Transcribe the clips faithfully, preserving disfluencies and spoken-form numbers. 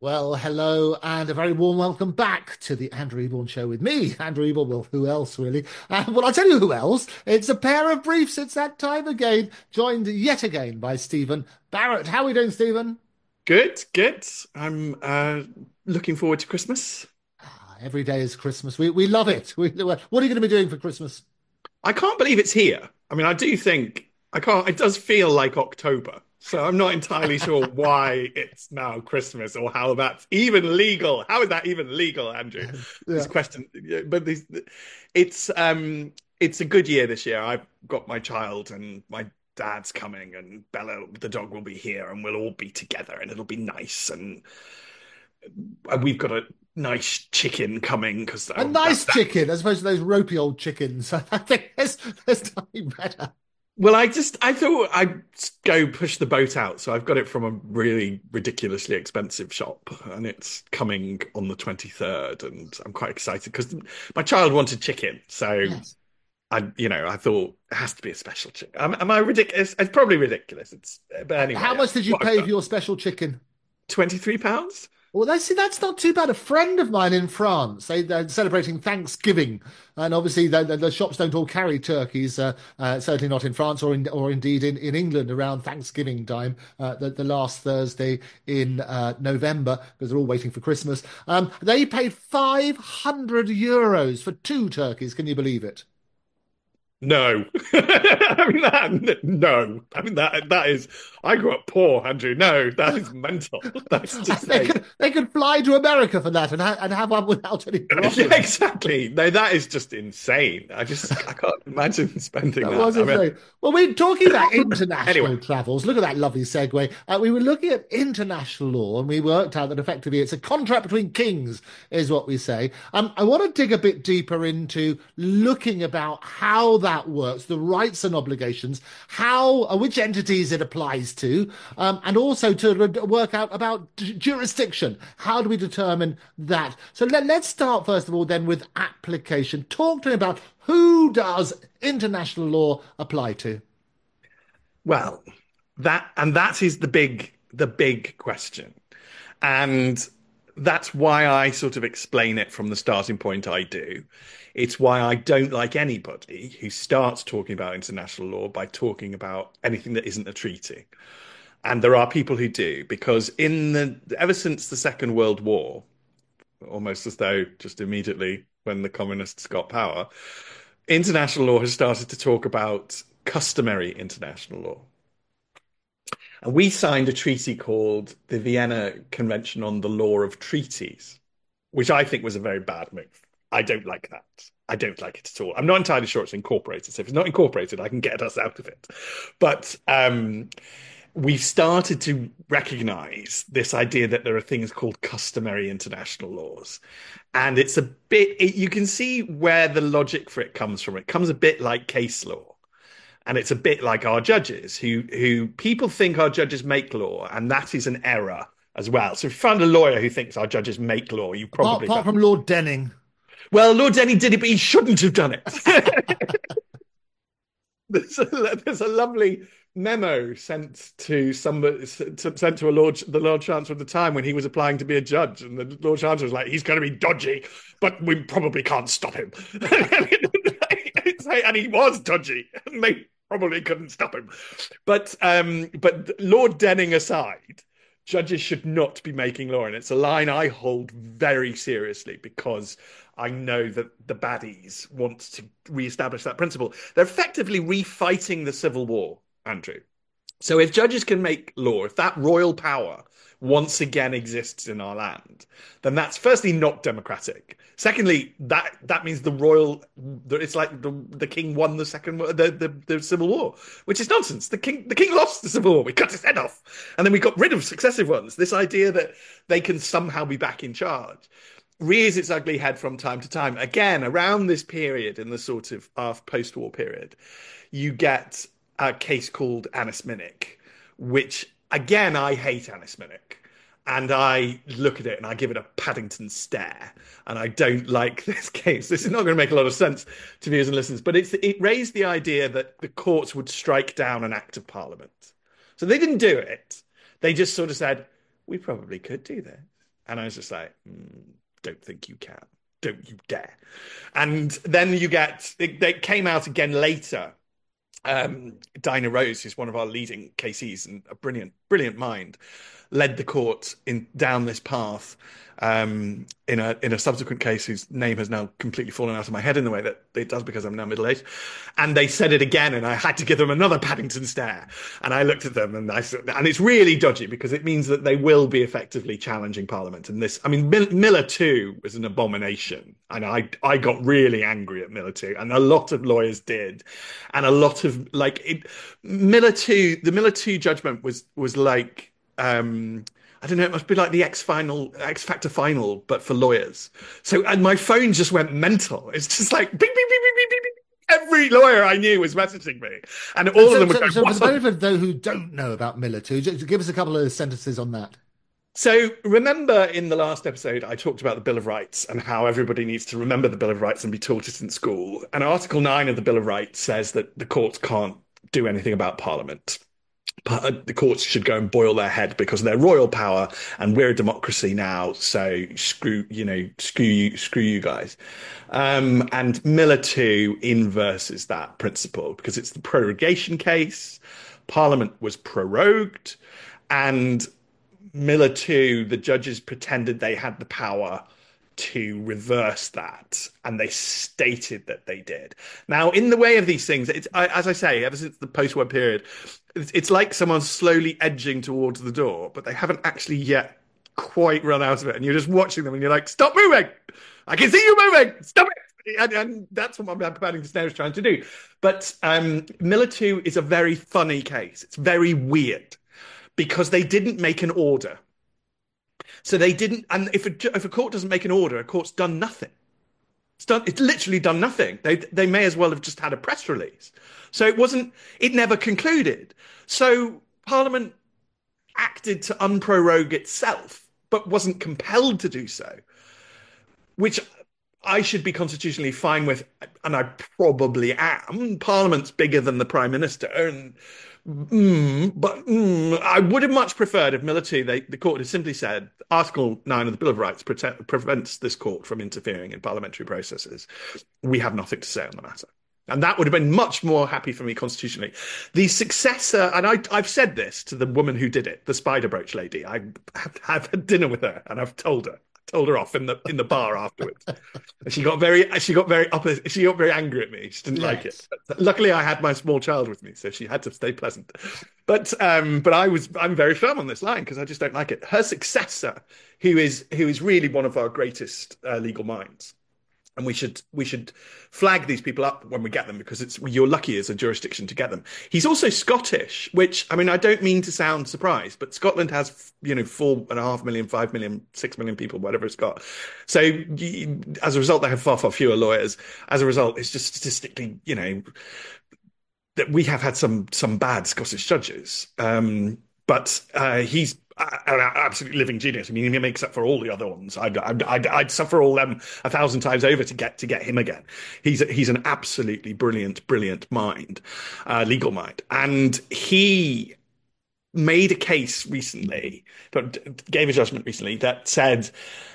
Well, hello and a very warm welcome back to the Andrew Eborn Show with me, Andrew Eborn. Well, who else really? Uh, well, I'll tell you who else. It's a pair of briefs. It's that time again, joined yet again by Stephen Barrett. How are we doing, Stephen? Good, good. I'm uh, looking forward to Christmas. Ah, every day is Christmas. We we love it. We, what are you going to be doing for Christmas? I can't believe it's here. I mean, I do think I can't. It does feel like October, so I'm not entirely sure why it's now Christmas or how that's even legal. How is that even legal, Andrew? This Yeah. question, yeah, but this, it's um, it's a good year this year. I've got my child and my dad's coming, and Bella, the dog, will be here, and we'll all be together, and it'll be nice. And we've got a nice chicken coming because A that, nice that chicken, as opposed to those ropey old chickens. I think there's, there's nothing better. well, I just I thought I'd go push the boat out, so I've got it from a really ridiculously expensive shop, and it's coming on the twenty-third, and I'm quite excited because my child wanted chicken, so Yes. I, you know, I thought it has to be a special chicken. Am, am I ridiculous? It's probably ridiculous. It's but How anyway, much did you what I've pay for done. your special chicken? twenty-three pounds? Well, that's, see, that's not too bad. A friend of mine in France, they, they're celebrating Thanksgiving, and obviously the, the, the shops don't all carry turkeys. Uh, uh, certainly not in France, or in, or indeed in, in England around Thanksgiving time, uh, the, the last Thursday in uh, November, because they're all waiting for Christmas. Um, they paid five hundred euros for two turkeys. Can you believe it? No. I mean that no. I mean that that is I grew up poor, Andrew. No, that is mental. That's to They say. could they could fly to America for that and ha and have one without any Yeah, problems. exactly. No, that is just insane. I just I can't imagine spending That that. was I mean, insane. Well, we're talking about international anyway. travels. Look at that lovely segue. Uh, we were looking at international law, and we worked out that effectively it's a contract between kings, is what we say. Um, I want to dig a bit deeper into looking about how that works, the rights and obligations, how uh, which entities it applies to, um, and also to re- work out about d- jurisdiction. How do we determine that? So let, let's start first of all then with application. Talk to me about who does international law apply to? Well, that and that is the big the big question. And that's why I sort of explain it from the starting point I do. It's why I don't like anybody who starts talking about international law by talking about anything that isn't a treaty. And there are people who do, because in the ever since the Second World War, almost as though just immediately when the communists got power, international law has started to talk about customary international law. And we signed a treaty called the Vienna Convention on the Law of Treaties, which I think was a very bad move. I don't like that. I don't like it at all. I'm not entirely sure it's incorporated. So if it's not incorporated, I can get us out of it. But um, we've started to recognize this idea that there are things called customary international laws. And it's a bit, it, you can see where the logic for it comes from. It comes a bit like case law. And it's a bit like our judges, who who people think our judges make law, and that is an error as well. So if you find a lawyer who thinks our judges make law, you Apart, probably apart found. from Lord Denning. Well, Lord Denny did it, but he shouldn't have done it. There's a, there's a lovely memo sent to somebody sent to a Lord the Lord Chancellor at the time when he was applying to be a judge, and the Lord Chancellor was like, "He's going to be dodgy, but we probably can't stop him." And he was dodgy, and they probably couldn't stop him. But um, but Lord Denning aside, judges should not be making law, and it's a line I hold very seriously because I know that the baddies want to re-establish that principle. They're effectively refighting the Civil War, Andrew. So if judges can make law, if that royal power once again exists in our land, then that's firstly not democratic. Secondly, that that means the royal, it's like the the king won the second the, the the civil war, which is nonsense. The king the king lost the civil war. We cut his head off, and then we got rid of successive ones. This idea that they can somehow be back in charge rears its ugly head from time to time. Again, around this period, in the sort of after post-war period, you get a case called Annis Minnick, which again I hate Annis Minnick. And I look at it and I give it a Paddington stare. And I don't like this case. This is not going to make a lot of sense to viewers and listeners, but it's, it raised the idea that the courts would strike down an act of parliament. So they didn't do it. They just sort of said, we probably could do this. And I was just like, mm, don't think you can. Don't you dare. And then you get, it, it came out again later. Um, Dinah Rose, who's one of our leading K Cs and a brilliant, brilliant mind, led the court in down this path um, in a in a subsequent case whose name has now completely fallen out of my head in the way that it does because I'm now middle-aged. And they said it again, and I had to give them another Paddington stare. And I looked at them, and I and it's really dodgy because it means that they will be effectively challenging Parliament. And this, I mean, Miller two was an abomination, and I I got really angry at Miller two, and a lot of lawyers did, and a lot of like it, Miller two. The Miller two judgment was was like. Um, I don't know, it must be like the X final, X Factor final, but for lawyers. So, and my phone just went mental. It's just like, beep, beep, beep, beep, beep, beep. Every lawyer I knew was messaging me. And all so, of them were so, going, so for the what? benefit of those who don't know about Miller two, just give us a couple of sentences on that. So remember in the last episode, I talked about the Bill of Rights and how everybody needs to remember the Bill of Rights and be taught it in school. And Article nine of the Bill of Rights says that the courts can't do anything about Parliament. The courts should go and boil their head because they're royal power and we're a democracy now. So screw, you know, screw you, screw you guys. Um, and Miller two inverses that principle because it's the prorogation case. Parliament was prorogued, and Miller two, the judges pretended they had the power to reverse that, and they stated that they did. Now, in the way of these things, it's, I, as I say, ever since the post-war period, it's, it's like someone's slowly edging towards the door, but they haven't actually yet quite run out of it, and you're just watching them, and you're like, "Stop moving! I can see you moving! Stop it!" And, and that's what my Paddington Stare is trying to do. But um, Miller two is a very funny case. It's very weird because they didn't make an order. So they didn't, and if a, if a court doesn't make an order, a court's done nothing. It's done. It's literally done nothing. They they may as well have just had a press release. So it wasn't. It never concluded. So Parliament acted to unprorogue itself, but wasn't compelled to do so, which I should be constitutionally fine with, and I probably am. Parliament's bigger than the Prime Minister, and Mm, but mm, I would have much preferred if Miller two, they, the court had simply said, Article nine of the Bill of Rights protect, prevents this court from interfering in parliamentary processes. We have nothing to say on the matter. And that would have been much more happy for me constitutionally. The successor, and I, I've said this to the woman who did it, the spider brooch lady. I have, have had dinner with her, and I've told her. Told her off in the in the bar afterwards. And she got very she got very up she got very angry at me. She didn't yes. like it. But luckily, I had my small child with me, so she had to stay pleasant. But um, but I was I'm very firm on this line because I just don't like it. Her successor, who is who is really one of our greatest uh, legal minds, and we should we should flag these people up when we get them because it's you're lucky as a jurisdiction to get them. He's also Scottish, which I mean I don't mean to sound surprised, but Scotland has you know four and a half million, five million, six million people, whatever it's got. So as a result, they have far far fewer lawyers. As a result, it's just statistically you know that we have had some some bad Scottish judges, um, but uh, he's an absolutely living genius. I mean, he makes up for all the other ones. I'd, I'd, I'd, I'd suffer all them a thousand times over to get to get him again. He's he's an absolutely brilliant, brilliant mind, uh, legal mind, and he made a case recently, but gave a judgment recently that said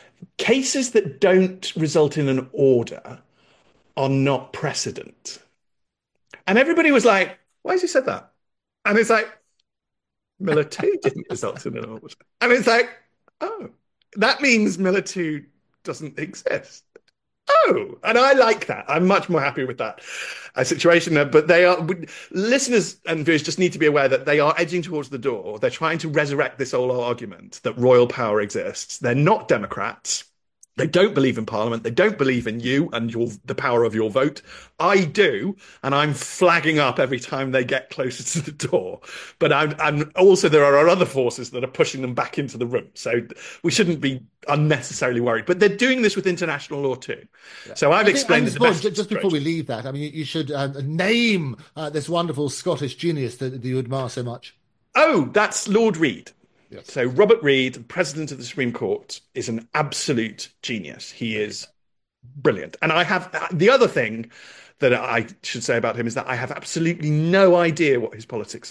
cases that don't result in an order are not precedent. And everybody was like, "Why has he said that?" And it's like, Miller two didn't result in an order. And it's like, oh, that means Miller two doesn't exist. Oh, and I like that. I'm much more happy with that uh, situation. But they are, listeners and viewers just need to be aware that they are edging towards the door. They're trying to resurrect this old argument that royal power exists. They're not Democrats. They don't believe in Parliament. They don't believe in you and your the power of your vote. I do, and I'm flagging up every time they get closer to the door. But I'm, I'm also there are other forces that are pushing them back into the room. So we shouldn't be unnecessarily worried. But they're doing this with international law too. Yeah. So I've I explained think, the best just before we leave that, I mean, you should uh, name uh, this wonderful Scottish genius that, that you admire so much. Oh, that's Lord Reid. Yes. So Robert Reid, President of the Supreme Court, is an absolute genius. He is brilliant. And I have the other thing that I should say about him is that I have absolutely no idea what his politics are.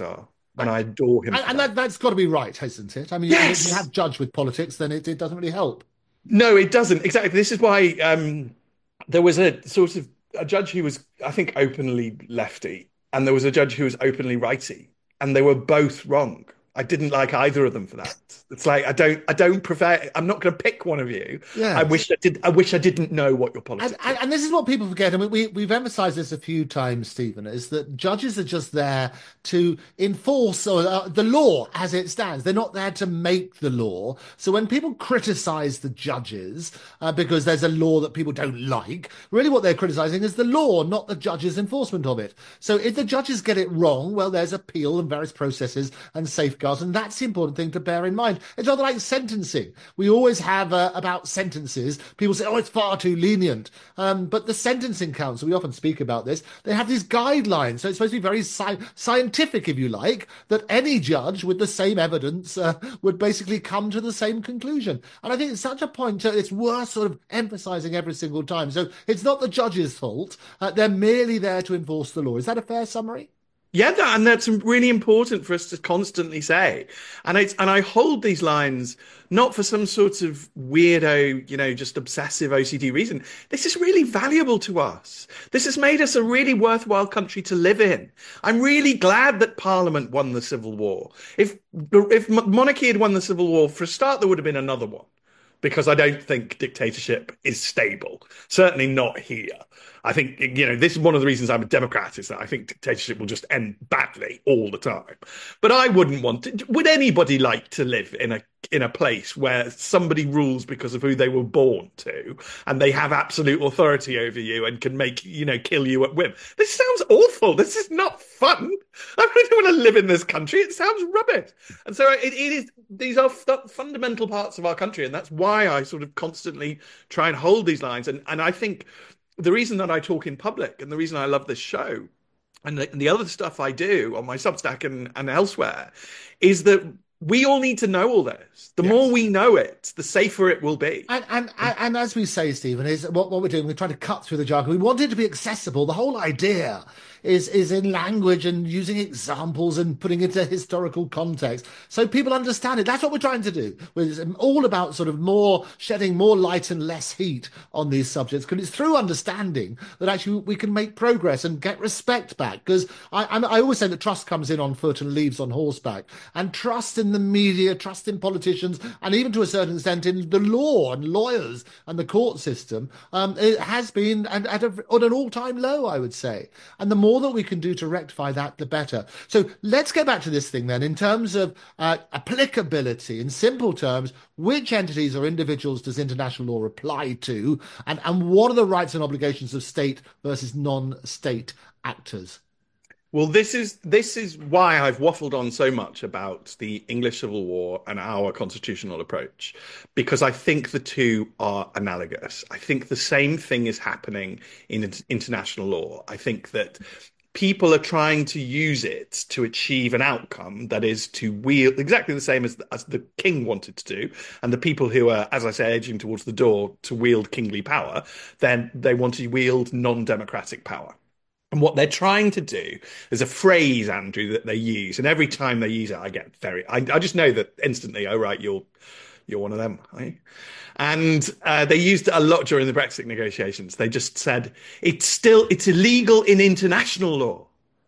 and I adore him And, for and that. that, that's got to be right, hasn't it? I mean, and if you Yes. have judge with politics, then it, it doesn't really help. No, it doesn't. Exactly. This is why um, there was a sort of a judge who was, I think, openly lefty, and there was a judge who was openly righty, and they were both wrong. I didn't like either of them for that. It's like I don't, I don't prefer. I'm not going to pick one of you. I Yes. wish I did. I wish I didn't know what your And, politics and, were. and this is what people forget. I mean, we, we've emphasized this a few times, Stephen, is that judges are just there to enforce or, uh, the law as it stands. They're not there to make the law. So when people criticize the judges uh, because there's a law that people don't like, really what they're criticizing is the law, not the judge's enforcement of it. So if the judges get it wrong, well, there's appeal and various processes and safeguards. And that's the important thing to bear in mind. It's rather like sentencing. We always have uh, about sentences. People say, oh, it's far too lenient. Um, but the Sentencing Council, we often speak about this, they have these guidelines. So it's supposed to be very sci- scientific, if you like, that any judge with the same evidence uh, would basically come to the same conclusion. And I think it's such a point, uh, it's worth sort of emphasizing every single time. So it's not the judge's fault. Uh, they're merely there to enforce the law. Is that a fair summary? Yeah, that, and that's really important for us to constantly say. And it's and I hold these lines not for some sort of weirdo, you know, just obsessive O C D reason. This is really valuable to us. This has made us a really worthwhile country to live in. I'm really glad that Parliament won the Civil War. If if monarchy had won the Civil War, for a start, there would have been another one. Because I don't think dictatorship is stable. Certainly not here. I think, you know, this is one of the reasons I'm a Democrat, is that I think dictatorship will just end badly all the time. But I wouldn't want to. Would anybody like to live in a in a place where somebody rules because of who they were born to, and they have absolute authority over you and can make, you know, kill you at whim? This sounds awful. This is not fun. I really don't want to live in this country. It sounds rubbish. And so it, it is. These are f- fundamental parts of our country, and that's why I sort of constantly try and hold these lines. And and I think the reason that I talk in public and the reason I love this show and the, and the other stuff I do on my Substack and, and elsewhere is that we all need to know all this. The more Yes. we know it, the safer it will be. And, and and and as we say, Stephen, is what, what we're doing. We're trying to cut through the jargon. We want it to be accessible. The whole idea is is in language and using examples and putting it into historical context so people understand it. That's what we're trying to do. It's all about sort of more shedding more light and less heat on these subjects, because it's through understanding that actually we can make progress and get respect back. Because I I I always say that trust comes in on foot and leaves on horseback, and trust in the media, trust in politicians, and even to a certain extent in the law and lawyers and the court system, um, it has been and at, a, at an all-time low, I would say. And the more that we can do to rectify that, the better. So let's get back to this thing then. In terms of uh, applicability, in simple terms, which entities or individuals does international law apply to, and, and what are the rights and obligations of state versus non-state actors? Well, this is this is why I've waffled on so much about the English Civil War and our constitutional approach, because I think the two are analogous. I think the same thing is happening in international law. I think that people are trying to use it to achieve an outcome that is to wield exactly the same as, as the king wanted to do. And the people who are, as I say, edging towards the door to wield kingly power, then they want to wield non-democratic power. And what they're trying to do, there's a phrase, Andrew, that they use, and every time they use it, I get very, I, I just know that instantly, oh, right, you're, you're one of them, are you? And uh, they used it a lot during the Brexit negotiations. They just said, it's still, it's illegal in international law.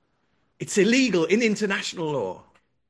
It's illegal in international law.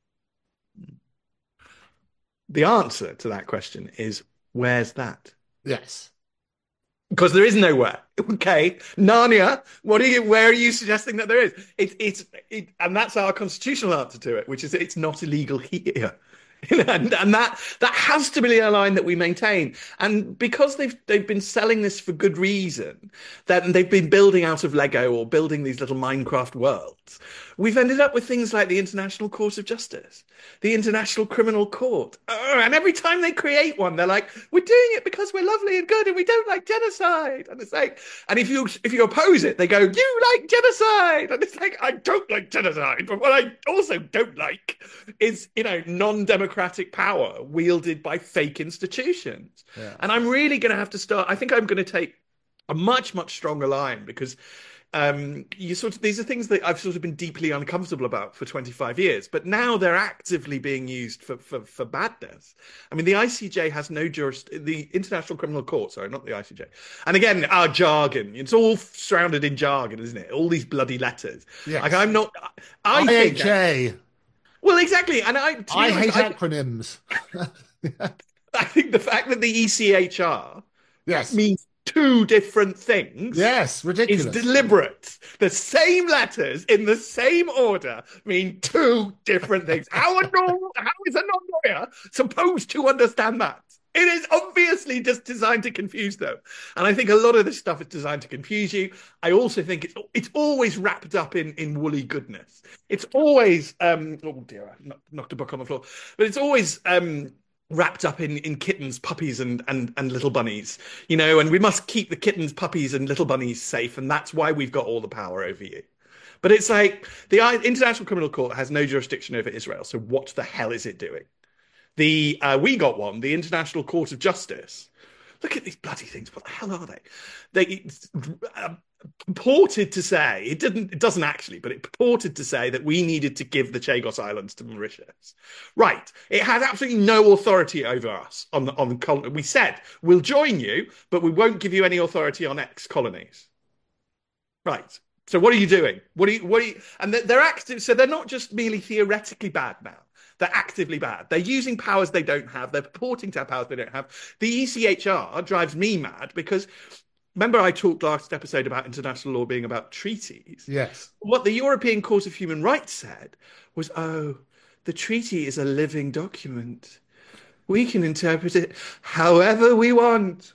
The answer to that question is, where's that? Yes. Because there is nowhere. Okay, Narnia. What are you? Where are you suggesting that there is? It's it's it, and that's our constitutional answer to it, which is it's not illegal here. and, and that that has to be a line that we maintain. And because they've they've been selling this for good reason, that they've been building out of Lego or building these little Minecraft worlds, we've ended up with things like the International Court of Justice, the International Criminal Court. Uh, and every time they create one, they're like, we're doing it because we're lovely and good and we don't like genocide. And it's like, and if you if you oppose it, they go, you like genocide. And it's like, I don't like genocide. But what I also don't like is, you know, non-democratic power wielded by fake institutions. Yeah. And I'm really going to have to start, I think I'm going to take a much, much stronger line, because Um, you sort of these are things that I've sort of been deeply uncomfortable about for twenty-five years, but now they're actively being used for for, for badness. I mean, the I C J has no juris, the International Criminal Court, sorry, not the I C J. And again, our jargon, it's all surrounded in jargon, isn't it? All these bloody letters. Yes. Like I'm not, I think I H A. Well, exactly, and I I honest, hate I, acronyms. I think the fact that the E C H R Yes. means two different things Yes, ridiculous. is deliberate. The same letters in the same order mean two different things. How, a normal, how is a non-lawyer supposed to understand that? It is obviously just designed to confuse them. And I think a lot of this stuff is designed to confuse you. I also think it's it's always wrapped up in, in woolly goodness. It's always, um, oh dear, I knocked a book on the floor. But it's always um, wrapped up in, in kittens, puppies, and, and, and little bunnies. You know, and we must keep the kittens, puppies, and little bunnies safe. And that's why we've got all the power over you. But it's like the International Criminal Court has no jurisdiction over Israel. So what the hell is it doing? The uh, we got one, the International Court of Justice. Look at these bloody things. What the hell are they? They uh, purported to say it didn't. It doesn't actually, but it purported to say that we needed to give the Chagos Islands to Mauritius. Right? It has absolutely no authority over us on the on the colony. We said we'll join you, but we won't give you any authority on ex-colonies. Right. So what are you doing? What are you? What are you? And they're active. So they're not just merely theoretically bad now. They're actively bad. They're using powers they don't have. They're purporting to have powers they don't have. The E C H R drives me mad because remember I talked last episode about international law being about treaties? Yes. What the European Court of Human Rights said was, oh, the treaty is a living document. We can interpret it however we want.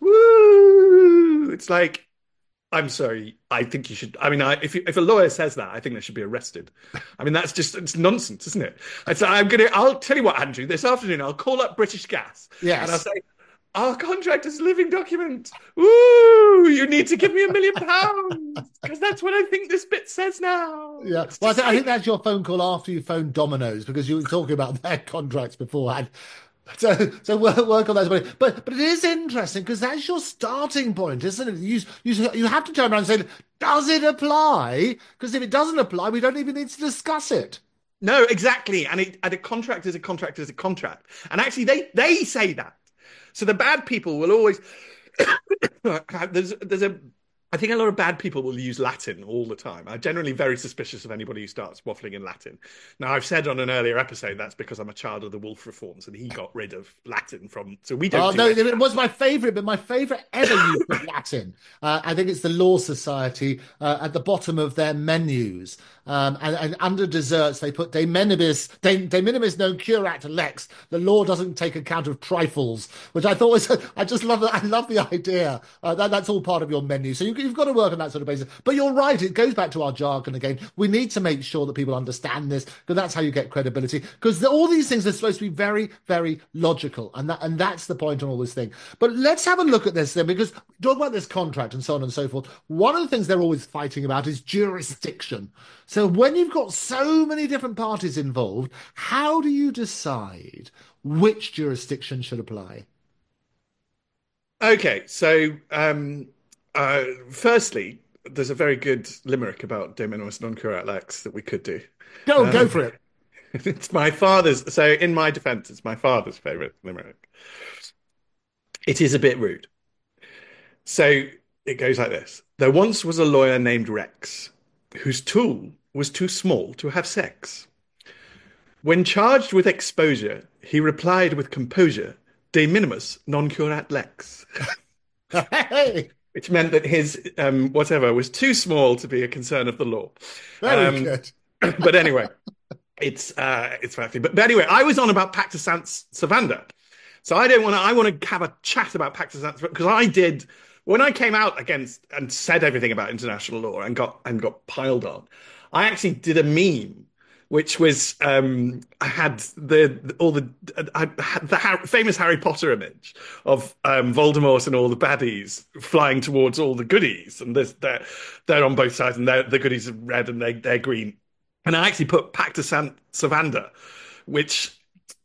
Woo! It's like, I'm sorry. I think you should. I mean, I, if you, if a lawyer says that, I think they should be arrested. I mean, that's just it's nonsense, isn't it? It's, I'm gonna. I'll tell you what, Andrew. This afternoon, I'll call up British Gas. Yes. And I'll say, our contract is a living document. Ooh, you need to give me a million pounds because that's what I think this bit says now. Yeah. Well, I, th- I think that's your phone call after you phoned Domino's because you were talking about their contracts beforehand. So, so work, work on that. But, but it is interesting because that's your starting point, isn't it? You, you, you have to turn around and say, does it apply? Because if it doesn't apply, we don't even need to discuss it. No, exactly. And, it, and a contract is a contract is a contract. And actually, they, they say that. So the bad people will always, there's, there's a, I think a lot of bad people will use Latin all the time. I'm generally very suspicious of anybody who starts waffling in Latin. Now, I've said on an earlier episode that's because I'm a child of the Wolf reforms and he got rid of Latin from. So we don't. Oh, do no, it. it was my favourite, but my favourite ever use of Latin. Uh, I think it's the Law Society uh, at the bottom of their menus. Um, and, and under desserts, they put de minimis, de, de minimis non curat lex. The law doesn't take account of trifles, which I thought was, I just love that. I love the idea. Uh, that, that's all part of your menu. So you, you've got to work on that sort of basis. But you're right. It goes back to our jargon again. We need to make sure that people understand this because that's how you get credibility. Because all these things are supposed to be very, very logical. And that, and that's the point on all this thing. But let's have a look at this then, because talk about this contract and so on and so forth. One of the things they're always fighting about is jurisdiction. So when you've got so many different parties involved, how do you decide which jurisdiction should apply? Okay, so um, uh, firstly, there's a very good limerick about de minimis non curat lex that we could do. Go, um, go for it. It's my father's. So in my defense, it's my father's favorite limerick. It is a bit rude. So it goes like this. There once was a lawyer named Rex, whose tool was too small to have sex. When charged with exposure, he replied with composure, de minimis non curat lex. Hey, Which meant that his um, whatever was too small to be a concern of the law. very Um, good. but anyway, it's uh, it's fascinating. But, but anyway, I was on about Pacta Sant Servanda, so I don't want to. I want to have a chat about Pacta Sant because I did when I came out against and said everything about international law and got and got piled on. I actually did a meme. Which was um, I had the, the all the I had the Harry, famous Harry Potter image of um, Voldemort and all the baddies flying towards all the goodies, and this, they're they're on both sides, and the goodies are red and they they're green. And I actually put Pacta Sant Servanda, which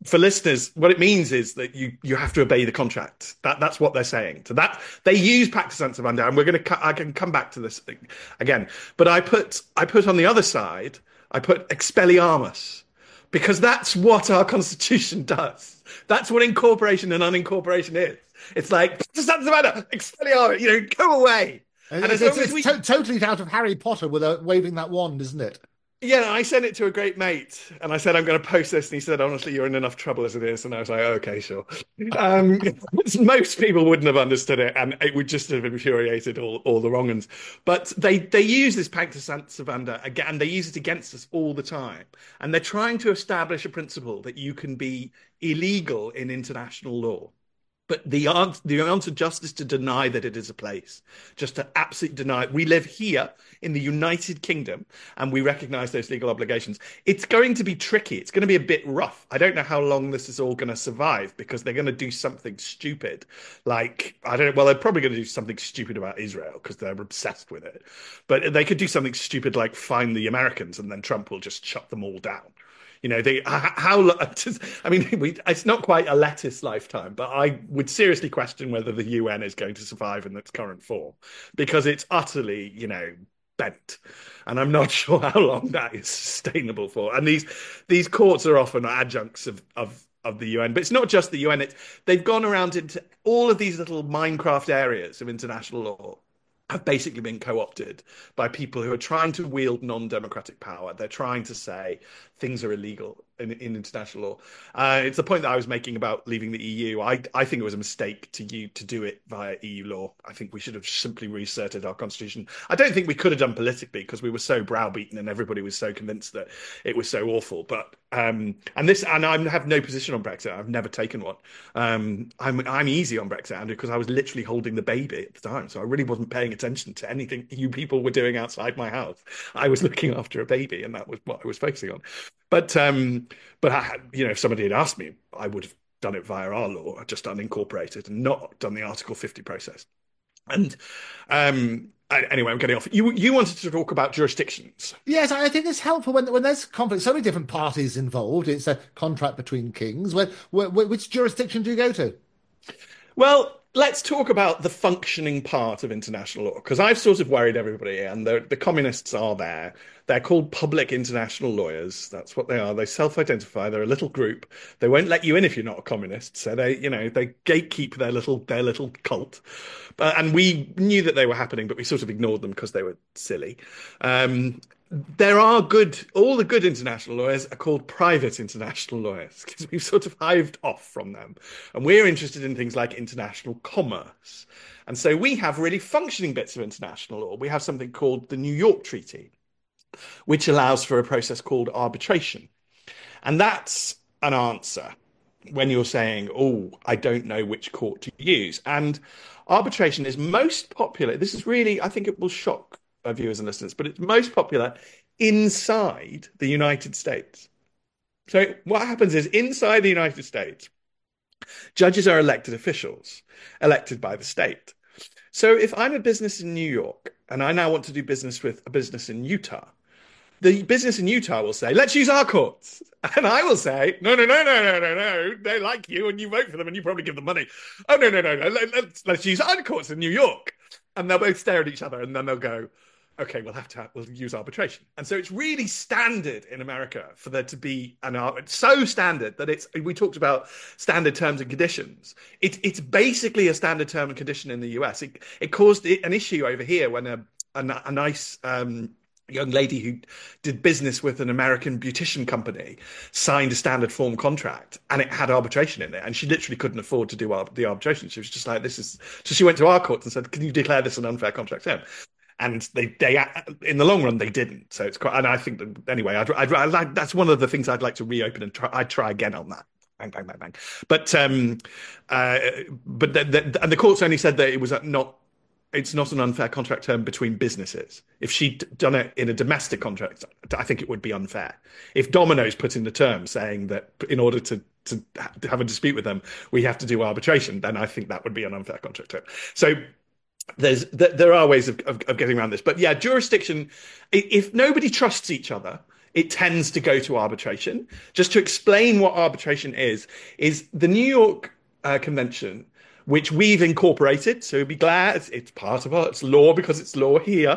for listeners, what it means is that you you have to obey the contract. That that's what they're saying. So that they use Pacta Sunt Servanda, and we're going to I can come back to this again. But I put I put on the other side, I put Expelliarmus, because that's what our constitution does. That's what incorporation and unincorporation is. It's like Pacta Sunt Servanda, Expelliarmus. You know, go away. And it's, it's, it's we... to- totally out of Harry Potter without waving that wand, isn't it? Yeah, I sent it to a great mate, and I said, I'm going to post this, and he said, honestly, you're in enough trouble as it is. And I was like, okay, sure. Um, most people wouldn't have understood it, and it would just have infuriated all, all the wrong ones. But they, they use this Pacta Sunt Servanda again, and they use it against us all the time. And they're trying to establish a principle that you can be illegal in international law. But the answer, the answer just is to deny that it is a place, just to absolutely deny it. We live here in the United Kingdom, and we recognize those legal obligations. It's going to be tricky. It's going to be a bit rough. I don't know how long this is all going to survive, because they're going to do something stupid. Like, I don't know, well, they're probably going to do something stupid about Israel because they're obsessed with it. But they could do something stupid like fine the Americans, and then Trump will just shut them all down. You know, they how I mean, we, it's not quite a lettuce lifetime, but I would seriously question whether the U N is going to survive in its current form, because it's utterly, you know, bent, and I'm not sure how long that is sustainable for. And these these courts are often adjuncts of of of the U N, but it's not just the U N. It's, they've gone around into all of these little Minecraft areas of international law. Have basically been co-opted by people who are trying to wield non-democratic power. They're trying to say things are illegal in, in international law. Uh, it's the point that I was making about leaving the E U. I, I think it was a mistake to you to do it via E U law. I think we should have simply reasserted our constitution. I don't think we could have done politically, because we were so browbeaten and everybody was so convinced that it was so awful. But um, and this, and I have no position on Brexit. I've never taken one. Um, I'm I'm easy on Brexit, Andrew, because I was literally holding the baby at the time, so I really wasn't paying attention to anything you people were doing outside my house. I was looking after a baby, and that was what I was focusing on. But um, but I had, you know, if somebody had asked me, I would have done it via our law, just unincorporated, and not done the Article fifty process. And um, anyway, I'm getting off. You you wanted to talk about jurisdictions. Yes, I think it's helpful when when there's conflict. So many different parties involved. It's a contract between kings. Where, where, which jurisdiction do you go to? Well, let's talk about the functioning part of international law, because I've sort of worried everybody, and the, the communists are there. They're called public international lawyers. That's what they are. They self-identify. They're a little group. They won't let you in if you're not a communist. So they, you know, they gatekeep their little their little cult. But, and we knew that they were happening, but we sort of ignored them because they were silly. Um, There are good, all the good international lawyers are called private international lawyers, because we've sort of hived off from them. And we're interested in things like international commerce. And so we have really functioning bits of international law. We have something called the New York Treaty, which allows for a process called arbitration. And that's an answer when you're saying, oh, I don't know which court to use. And arbitration is most popular. This is really, I think it will shock our viewers and listeners, but it's most popular inside the United States. So what happens is, inside the United States, judges are elected officials, elected by the state. So if I'm a business in New York and I now want to do business with a business in Utah, the business in Utah will say, let's use our courts. And I will say, no, no, no, no, no, no, no. They like you and you vote for them and you probably give them money. Oh, no, no, no, no. Let's, let's use our courts in New York. And they'll both stare at each other, and then they'll go, okay, we'll have to have, we'll use arbitration. And so it's really standard in America for there to be an it's so standard that it's, we talked about standard terms and conditions. It, it's basically a standard term and condition in the U S. It, it caused an issue over here when a, a, a nice um, young lady who did business with an American beautician company signed a standard form contract, and it had arbitration in it, and she literally couldn't afford to do ar- the arbitration. She was just like, this is, so she went to our court and said, can you declare this an unfair contract term? And they, they, in the long run, they didn't. So it's quite, and I think that anyway, I'd, I'd, I'd like, that's one of the things I'd like to reopen and try. I'd try again on that. Bang, bang, bang, bang. But, um, uh, but the, the, and the courts only said that it was not, it's not an unfair contract term between businesses. If she'd done it in a domestic contract, I think it would be unfair. If Domino's put in the term saying that in order to, to have a dispute with them, we have to do arbitration, then I think that would be an unfair contract term. So there's there are ways of, of, of getting around this. But yeah, jurisdiction, if nobody trusts each other, it tends to go to arbitration. Just to explain what arbitration is, is the New York uh, Convention, which we've incorporated. So be glad it's, it's part of our it's law because it's law here.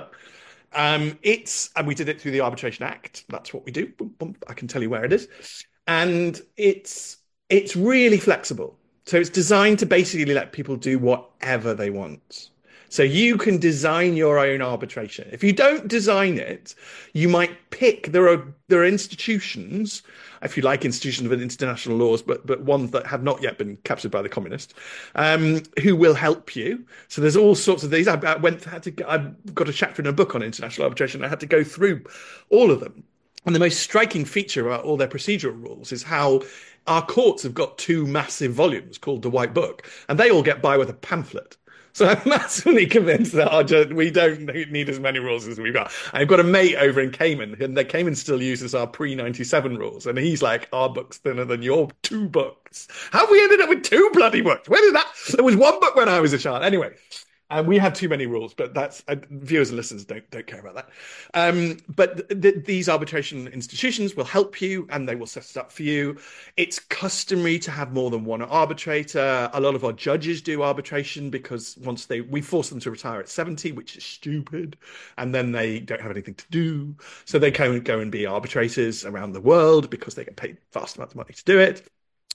Um, it's and we did it through the Arbitration Act. That's what we do. Boom, boom, I can tell you where it is, and it's it's really flexible. So it's designed to basically let people do whatever they want. So you can design your own arbitration. If you don't design it, you might pick. There are there are institutions, if you like, institutions with international laws, but but ones that have not yet been captured by the communists, um, who will help you. So there's all sorts of these. I, I went had to. I've got a chapter in a book on international arbitration. I had to go through all of them. And the most striking feature about all their procedural rules is how our courts have got two massive volumes called the White Book, and they all get by with a pamphlet. So I'm massively convinced that our judge, we don't need as many rules as we've got. I've got a mate over in Cayman, and the Cayman still uses our pre ninety-seven rules, and he's like, our book's thinner than your two books. How have we ended up with two bloody books? Where did that? There was one book when I was a child. Anyway. And we have too many rules, but that's uh, viewers and listeners don't don't care about that. Um, but th th these arbitration institutions will help you, and they will set it up for you. It's customary to have more than one arbitrator. A lot of our judges do arbitration because once they we force them to retire at seventy, which is stupid, and then they don't have anything to do, so they can go and be arbitrators around the world because they get paid vast amounts of money to do it.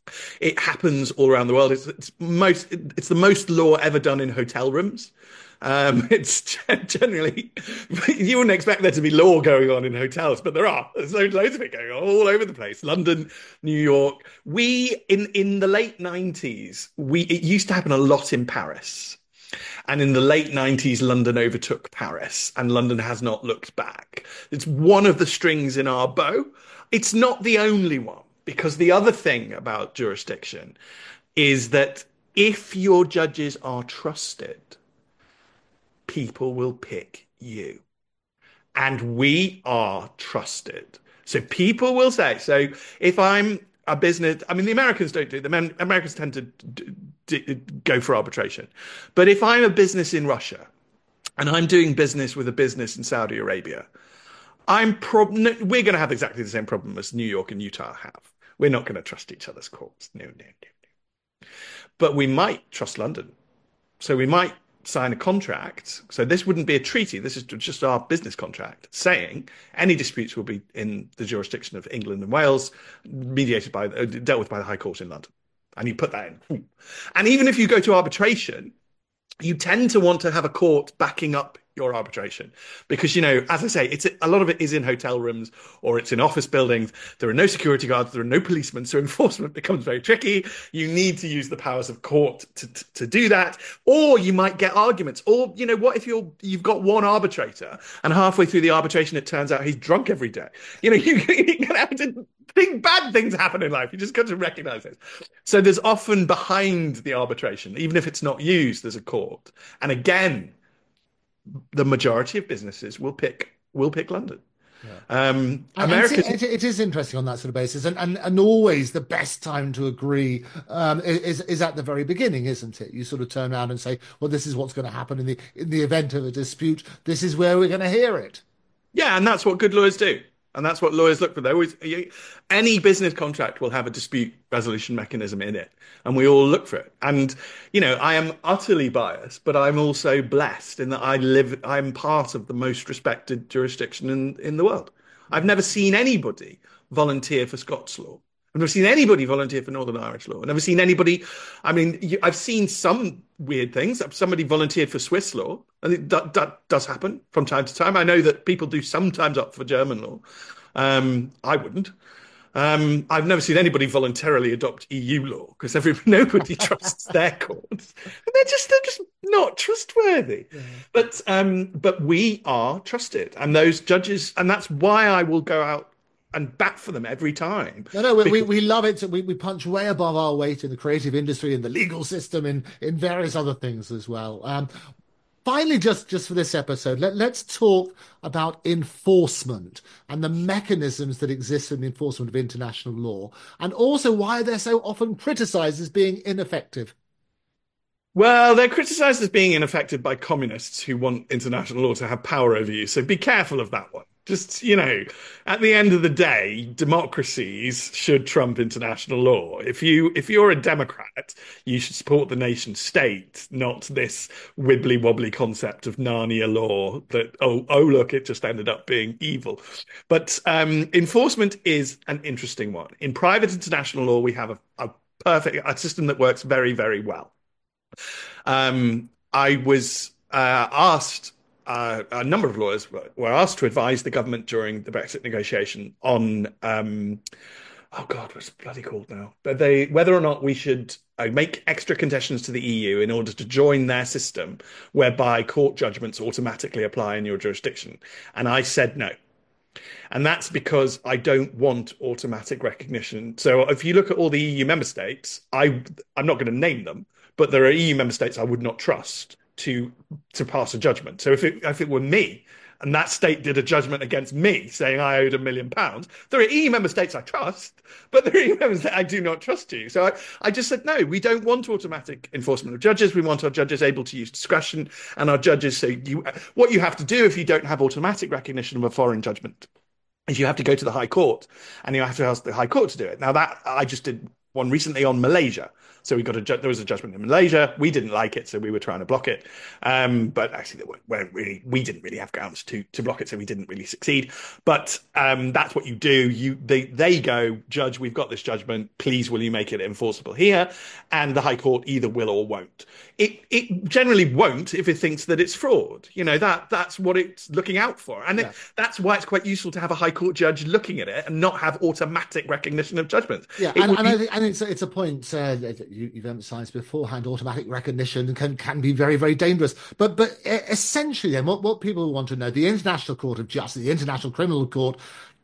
It happens all around the world. It's, it's most. It's the most law ever done in hotel rooms. Um, it's generally you wouldn't expect there to be law going on in hotels, but there are. There's loads of it going on all over the place. London, New York. We in in the late nineties. We it used to happen a lot in Paris, and in the late nineties, London overtook Paris, and London has not looked back. It's one of the strings in our bow. It's not the only one. Because the other thing about jurisdiction is that if your judges are trusted, people will pick you. And we are trusted. So people will say, so if I'm a business, I mean, the Americans don't do, the Americans tend to d d go for arbitration. But if I'm a business in Russia and I'm doing business with a business in Saudi Arabia, I'm prob no, we're going to have exactly the same problem as New York and Utah have. We're not going to trust each other's courts. No, no, no, no. But we might trust London. So we might sign a contract. So this wouldn't be a treaty. This is just our business contract saying any disputes will be in the jurisdiction of England and Wales, mediated by, uh, dealt with by the High Court in London. And you put that in. And even if you go to arbitration, you tend to want to have a court backing up your arbitration because, you know, as I say, it's a lot of it is in hotel rooms or it's in office buildings. There are no security guards. There are no policemen. So enforcement becomes very tricky. You need to use the powers of court to, to, to do that. Or you might get arguments. Or, you know, what if you're, you've got one arbitrator and halfway through the arbitration, it turns out he's drunk every day. You know, you, you can have to think bad things happen in life. You just got to recognize it. So there's often behind the arbitration, even if it's not used, there's a court. And again, the majority of businesses will pick will pick London. Yeah. Um, America. It, it is interesting on that sort of basis, and and, and always the best time to agree um, is is at the very beginning, isn't it? You sort of turn around and say, "Well, this is what's going to happen in the in the event of a dispute. This is where we're going to hear it." Yeah, and that's what good lawyers do. And that's what lawyers look for. They always, any business contract will have a dispute resolution mechanism in it, and we all look for it. And, you know, I am utterly biased, but I'm also blessed in that I live, I'm part of the most respected jurisdiction in, in the world. I've never seen anybody volunteer for Scots law. I've never seen anybody volunteer for Northern Irish law. I've never seen anybody, I mean, I've seen some weird things. Somebody volunteered for Swiss law, and it, that, that does happen from time to time. I know that people do sometimes opt for German law. Um, I wouldn't. Um, I've never seen anybody voluntarily adopt E U law because nobody trusts their courts. They're just they're just not trustworthy. Yeah. But um, but we are trusted, and those judges, and that's why I will go out and bat for them every time. No, no, we, because... we, we love it. We, we punch way above our weight in the creative industry, in the legal system, in, in various other things as well. Um, finally, just, just for this episode, let, let's talk about enforcement and the mechanisms that exist in the enforcement of international law, and also why they're so often criticized as being ineffective. Well, they're criticized as being ineffective by communists who want international law to have power over you. So be careful of that one. Just, you know, at the end of the day, democracies should trump international law. If you if you're a Democrat, you should support the nation state, not this wibbly wobbly concept of Narnia law that oh oh look, it just ended up being evil. But um, enforcement is an interesting one. In private international law, we have a, a perfect a system that works very, very well. Um, I was uh, asked. Uh, a number of lawyers were asked to advise the government during the Brexit negotiation on, um, oh God, what's it bloody called now? But they, whether or not we should uh, make extra concessions to the E U in order to join their system, whereby court judgments automatically apply in your jurisdiction. And I said no. And that's because I don't want automatic recognition. So if you look at all the E U member states, I, I'm not going to name them, but there are E U member states I would not trust to to pass a judgment. So if it if it were me and that state did a judgment against me saying I owed a million pounds, there are E U member states I trust, but there are E U member states I do not trust you. So I, I just said, no, we don't want automatic enforcement of judges. We want our judges able to use discretion, and our judges, so you what you have to do if you don't have automatic recognition of a foreign judgment is you have to go to the High Court, and you have to ask the High Court to do it. Now that I just did one recently on Malaysia. So we got a there was a judgment in Malaysia. We didn't like it, so we were trying to block it. Um, but actually, there weren't really, we didn't really have grounds to to block it, so we didn't really succeed. But um, that's what you do. You they they go, judge, we've got this judgment. Please, will you make it enforceable here? And the High Court either will or won't. It it generally won't if it thinks that it's fraud. You know that that's what it's looking out for, and yeah. it, that's why it's quite useful to have a High Court judge looking at it and not have automatic recognition of judgments. Yeah, it and, and, be... I think, and it's it's a point uh, you, you've emphasised beforehand. Automatic recognition can can be very very dangerous. But but essentially, then, what what people want to know: the International Court of Justice, the International Criminal Court,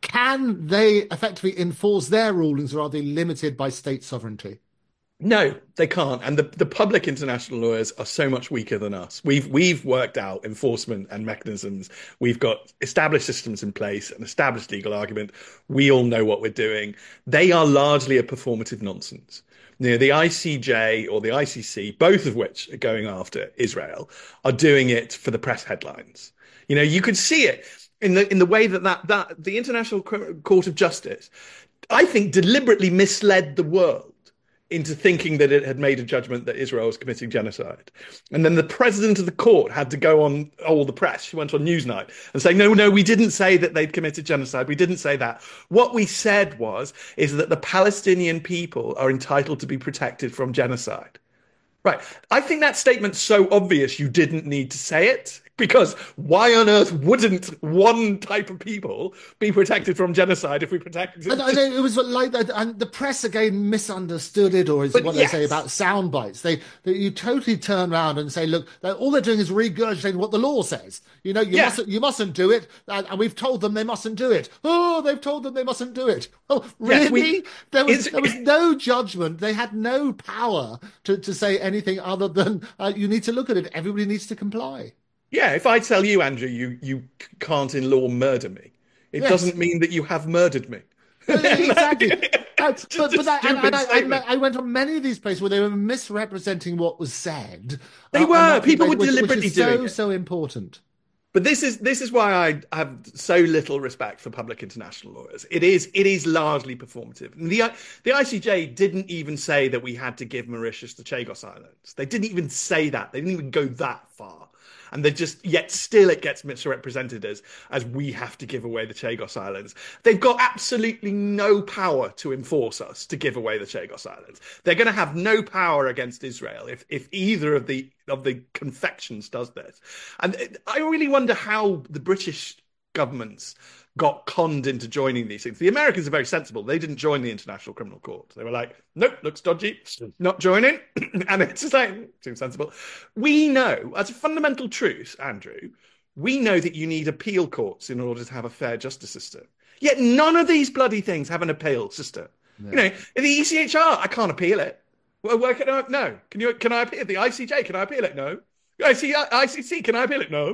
can they effectively enforce their rulings, or are they limited by state sovereignty? No, they can't. And the, the public international lawyers are so much weaker than us. We've we've worked out enforcement and mechanisms. We've got established systems in place, an established legal argument. We all know what we're doing. They are largely a performative nonsense. You know, the I C J or the I C C, both of which are going after Israel, are doing it for the press headlines. You know, you could see it in the in the way that that, that the International Court of Justice, I think, deliberately misled the world into thinking that it had made a judgment that Israel was committing genocide. And then the president of the court had to go on all the press. She went on Newsnight and say, no, no, we didn't say that they'd committed genocide. We didn't say that. What we said was, is that the Palestinian people are entitled to be protected from genocide. Right. I think that statement's so obvious you didn't need to say it, because why on earth wouldn't one type of people be protected from genocide if we protected it? I, I, it was like that, and the press again misunderstood it, or is but what yes. they say about sound bites. They, they you totally turn around and say, look, all they're doing is regurgitating what the law says. You know, you yeah. mustn't you mustn't do it, and, and we've told them they mustn't do it. Oh, they've told them they mustn't do it. Oh, really? Yes, we, there was there was no judgment. They had no power to, to say anything other than uh, you need to look at it. Everybody needs to comply. Yeah, if I tell you, Andrew, you, you can't in law murder me, it yes. doesn't mean that you have murdered me. Exactly. but but that, and, and I, I, I went on many of these places where they were misrepresenting what was said. They uh, were. People were which, deliberately which is doing so, it. so important. But this is this is why I have so little respect for public international lawyers. It is it is largely performative. And the the I C J didn't even say that we had to give Mauritius the Chagos Islands. They didn't even say that. They didn't even go that far. And they just, yet still it gets misrepresented as, as we have to give away the Chagos Islands. They've got absolutely no power to enforce us to give away the Chagos Islands. They're going to have no power against Israel if, if either of the, of the confections does this. And I really wonder how the British governments got conned into joining these things. The Americans are very sensible. They didn't join the International Criminal Court. They were like, nope, looks dodgy, not joining. And it's just like, seems sensible. We know, as a fundamental truth, Andrew, we know that you need appeal courts in order to have a fair justice system. Yet none of these bloody things have an appeal system. No. You know, the E C H R, I can't appeal it. Well, where can I, no. Can you? Can I appeal it? The I C J, can I appeal it? No. I C C, can I appeal it? No.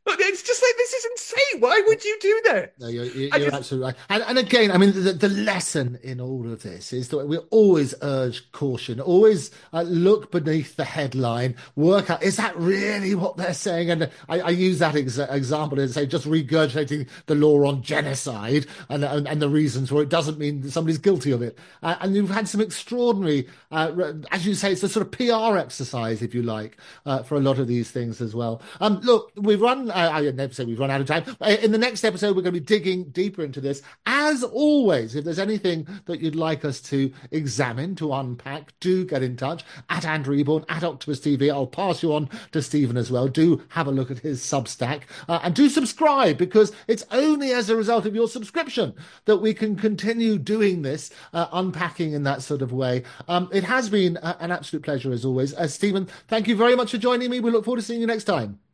It's just like, this is insane. Why would you do No, this? you're, I you're just, absolutely right. And, and again, I mean, the, the lesson in all of this is that we always urge caution, always uh, look beneath the headline, work out, is that really what they're saying? And I, I use that ex example and say just regurgitating the law on genocide and, and, and the reasons for it doesn't mean that somebody's guilty of it. Uh, and you've had some extraordinary, uh, as you say, it's a sort of P R exercise, if you like, uh, for a lot of these things as well. Um, look, we've run, uh, I never say we've run out of time. In the next episode, we're going to be digging deeper into this. As always, if there's anything that you'd like us to examine, to unpack, do get in touch at Andrew Eborn, at Octopus T V. I'll pass you on to Stephen as well. Do have a look at his Substack uh, and do subscribe, because it's only as a result of your subscription that we can continue doing this, uh, unpacking in that sort of way. Um, it has been uh, an absolute pleasure as always. Uh, Stephen, thank you very much for joining me. We look forward to seeing you next time.